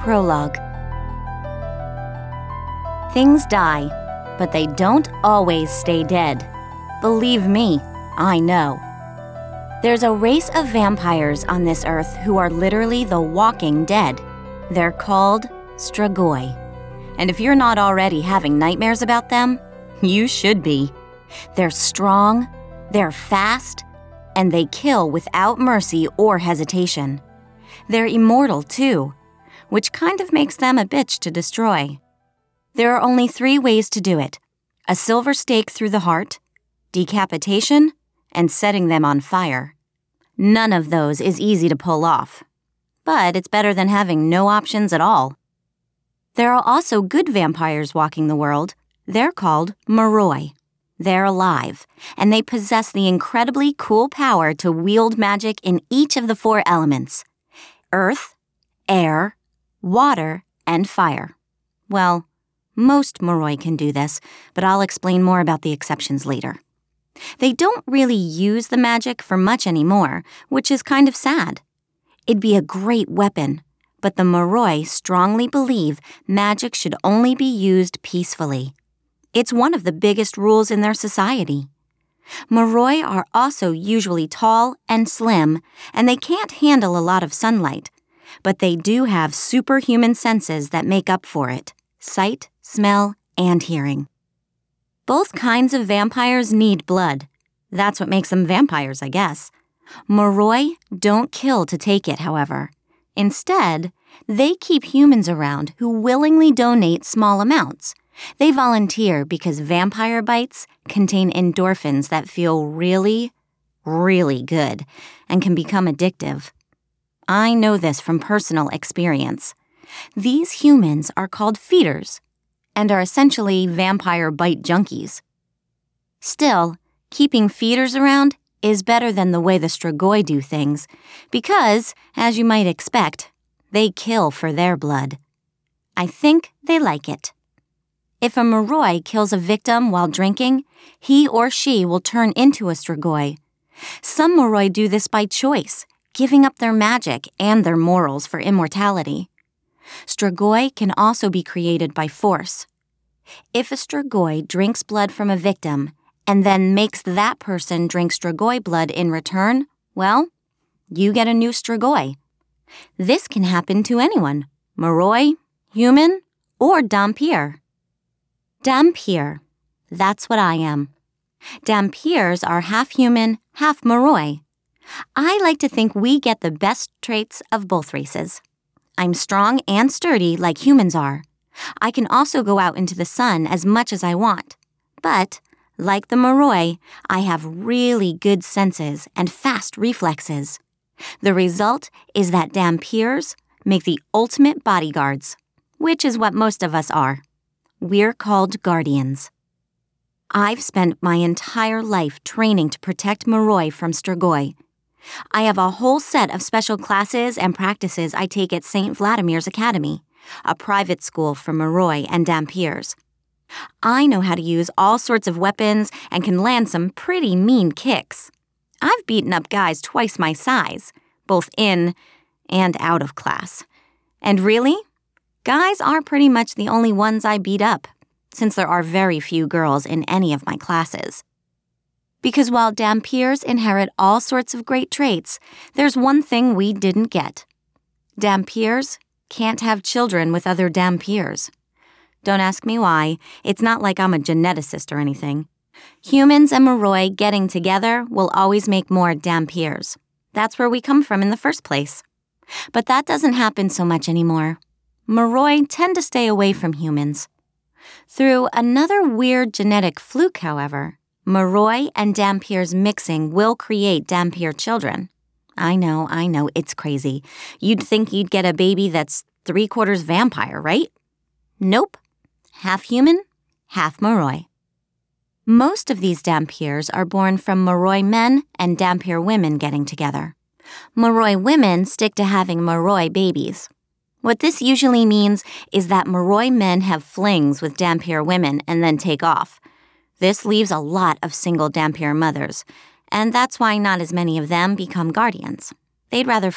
Prologue. Things die, but they don't always stay dead. Believe me, I know. There's a race of vampires on this earth who are literally the walking dead. They're called Strigoi. And if you're not already having nightmares about them, you should be. They're strong, they're fast, and they kill without mercy or hesitation. They're immortal, too, which kind of makes them a bitch to destroy. There are only 3 ways to do it: a silver stake through the heart, decapitation, and setting them on fire. None of those is easy to pull off, but it's better than having no options at all. There are also good vampires walking the world. They're called Moroi. They're alive, and they possess the incredibly cool power to wield magic in each of the 4 elements: earth, air, water, and fire. Well, most Moroi can do this, but I'll explain more about the exceptions later. They don't really use the magic for much anymore, which is kind of sad. It'd be a great weapon, but the Moroi strongly believe magic should only be used peacefully. It's one of the biggest rules in their society. Moroi are also usually tall and slim, and they can't handle a lot of sunlight, but they do have superhuman senses that make up for it: sight, smell, and hearing. Both kinds of vampires need blood. That's what makes them vampires, I guess. Moroi don't kill to take it, however. Instead, they keep humans around who willingly donate small amounts. They volunteer because vampire bites contain endorphins that feel really, really good and can become addictive. I know this from personal experience. These humans are called feeders and are essentially vampire bite junkies. Still, keeping feeders around is better than the way the Strigoi do things because, as you might expect, they kill for their blood. I think they like it. If a Moroi kills a victim while drinking, he or she will turn into a Strigoi. Some Moroi do this by choice, giving up their magic and their morals for immortality. Strigoi can also be created by force. If a Strigoi drinks blood from a victim and then makes that person drink Strigoi blood in return, well, you get a new Strigoi. This can happen to anyone: Moroi, human, or Dhampir. Dhampir. That's what I am. Dhampirs are half human, half Moroi. I like to think we get the best traits of both races. I'm strong and sturdy like humans are. I can also go out into the sun as much as I want. But, like the Moroi, I have really good senses and fast reflexes. The result is that Dhampirs make the ultimate bodyguards, which is what most of us are. We're called guardians. I've spent my entire life training to protect Moroi from Strigoi. I have a whole set of special classes and practices I take at St. Vladimir's Academy, a private school for Moroi and Dhampirs. I know how to use all sorts of weapons and can land some pretty mean kicks. I've beaten up guys twice my size, both in and out of class. And really, guys are pretty much the only ones I beat up, since there are very few girls in any of my classes. Because while Dhampirs inherit all sorts of great traits, there's one thing we didn't get. Dhampirs can't have children with other Dhampirs. Don't ask me why. It's not like I'm a geneticist or anything. Humans and Moroi getting together will always make more Dhampirs. That's where we come from in the first place. But that doesn't happen so much anymore. Moroi tend to stay away from humans. Through another weird genetic fluke, however, Moroi and Dhampirs mixing will create Dhampir children. I know, it's crazy. You'd think you'd get a baby that's 3/4 vampire, right? Nope. Half human, half Moroi. Most of these Dhampirs are born from Moroi men and Dhampir women getting together. Moroi women stick to having Moroi babies. What this usually means is that Moroi men have flings with Dhampir women and then take off. This leaves a lot of single Dhampir mothers, and that's why not as many of them become guardians. They'd rather